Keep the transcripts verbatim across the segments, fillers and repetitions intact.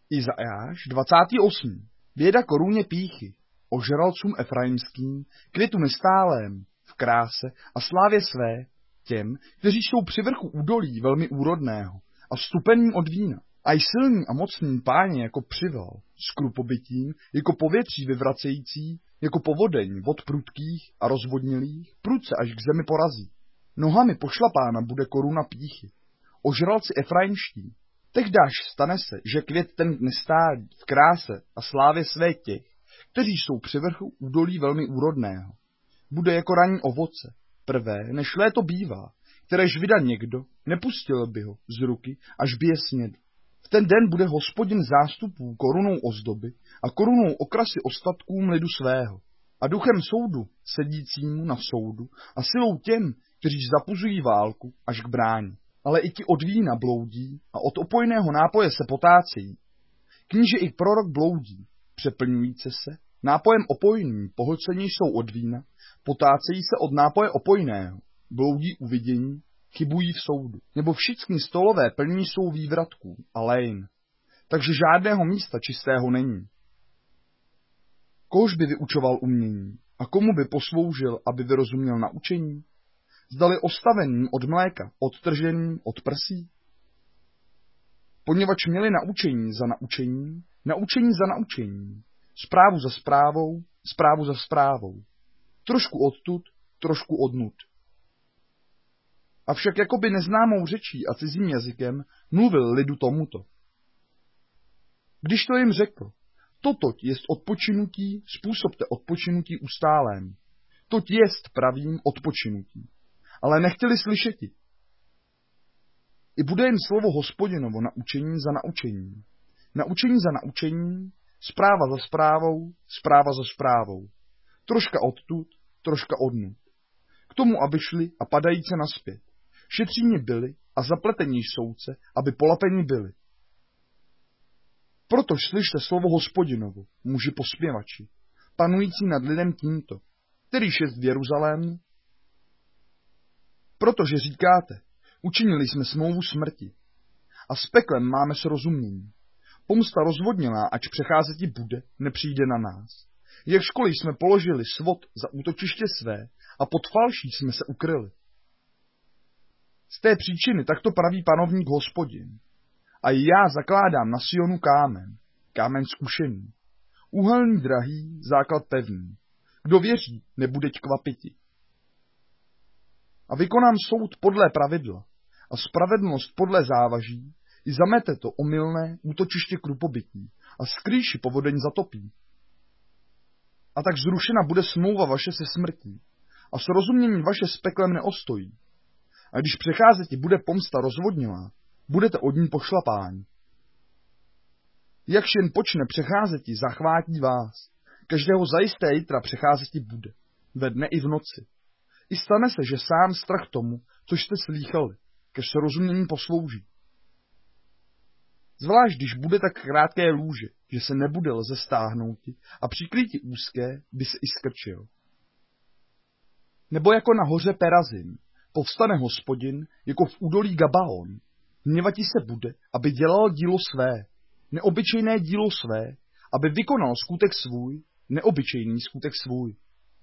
Izajáš dvacátý osmý Běda koruně pýchy, ožralcům efraimským, květu nestálém, v kráse a slávě své, těm, kteří jsou při vrchu údolí velmi úrodného a stupeným od vína, a i silný a mocný páně jako přival, s krupobytím, jako povětří vyvracející, jako povodeň vod prudkých a rozvodnilých, prudce až k zemi porazí. Nohami pošlapána bude koruna pýchy, ožralci efraimští. Tehdáž stane se, že květ ten nestálý v kráse a slávě své těch, kteří jsou při vrchu údolí velmi úrodného. Bude jako ranní ovoce, prvé, než léto bývá, kteréž vydá někdo, nepustil by ho z ruky, až by je snědl. V ten den bude Hospodin zástupů korunou ozdoby a korunou okrasy ostatkům lidu svého a duchem soudu sedícímu na soudu a silou těm, kteří zapuzují válku až k bráně. Ale i ti od vína bloudí a od opojného nápoje se potácejí. Kníže i prorok bloudí, přeplňujíce se, nápojem opojným, pohlcení jsou od vína, potácejí se od nápoje opojného, bloudí u vidění, chybují v soudu. Nebo všichni stolové plní jsou vývratků a lejn, takže žádného místa čistého není. Kož by vyučoval umění a komu by posloužil, aby vyrozuměl naučení? Zdali ostaveným od mléka, odtrženým od prsí? Poněvadž měli naučení za naučení, naučení za naučení, zprávu za zprávou, zprávu za zprávou, trošku odtud, trošku odnud. Avšak jakoby neznámou řečí a cizím jazykem mluvil lidu tomuto. Když to jim řekl, totoť jest odpočinutí, způsobte odpočinutí ustálém, toť jest pravým odpočinutí. Ale nechtěli slyšeti. I bude jim slovo Hospodinovo naučení za naučení. Naučení za naučení, zpráva za zprávou, zpráva za zprávou. Troška odtud, troška odnud. K tomu, aby šli a padajíce naspět. Šetříni byli a zapletení soudce, aby polapení byli. Protož slyšte slovo Hospodinovo, muži posměvači, panující nad lidem tímto, který šest v Jeruzalému. Protože říkáte, učinili jsme smlouvu smrti a s peklem máme srozumění. Pomsta rozvodnělá, ač přecházeti bude, nepřijde na nás. Jak školy jsme položili svod za útočiště své a pod falší jsme se ukryli. Z té příčiny takto praví panovník Hospodin. A i já zakládám na Sionu kámen, kámen zkušený, úhelný drahý, základ pevný. Kdo věří, nebude kvapiti. A vykonám soud podle pravidla a spravedlnost podle závaží, i zamete to omylné útočiště krupobytí a skrýši povodeň zatopí. A tak zrušena bude smlouva vaše se smrtí a srozumění vaše s peklem neostojí. A když přecházeti bude pomsta rozvodnilá, budete od ní pošlapáni. Jakž jen počne přecházeti, zachvátí vás. Každého zajisté jitra přecházeti bude, ve dne i v noci. I stane se, že sám strach tomu, což jste slýchali, kež srozumění poslouží. Zvlášť, když bude tak krátké lůže, že se nebude lze stáhnouti a přikrýti úzké by se i skrčil. Nebo jako na hoře Perazim, povstane Hospodin, jako v údolí Gabaon, hněvati se bude, aby dělal dílo své, neobyčejné dílo své, aby vykonal skutek svůj, neobyčejný skutek svůj.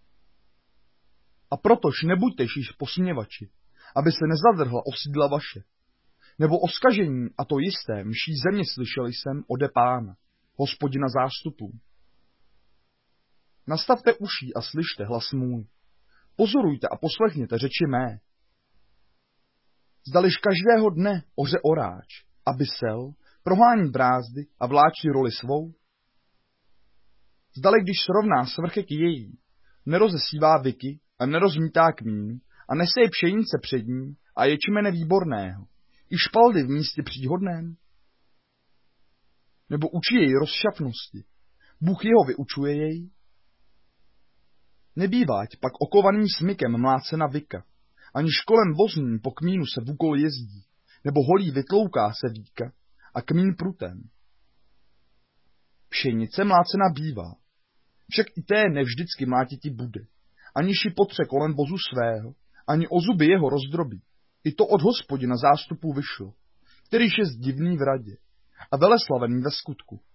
A protož nebuďte již posměvači, aby se nezadrhla osídla vaše, nebo o zkažení, a to jisté, mší země slyšel jsem ode Pána, Hospodina zástupů. Nastavte uší a slyšte hlas můj. Pozorujte a poslechněte řeči mé. Zdališ každého dne oře oráč, aby sel, prohání brázdy a vláčí roli svou? Zdali když srovná svrchek její, nerozesívá vyky a nerozmítá kmín a neseje pšenice před ní a ječmene výborného, i špaldy v místě příhodném? Nebo učí jej rozšafnosti, Bůh jeho vyučuje jej? Nebývať pak okovaným smykem mlácena vyka, ani školem vozním po kmínu se vůkol jezdí, nebo holí vytlouká se víka a kmín prutem. Pšenice mlácena bývá, však i té nevždycky mlátiti bude, aniž ji potře kolem vozu svého, ani o zuby jeho rozdrobí. I to od Hospodina zástupu vyšlo, kterýž je divný v radě, a veleslavený ve skutku.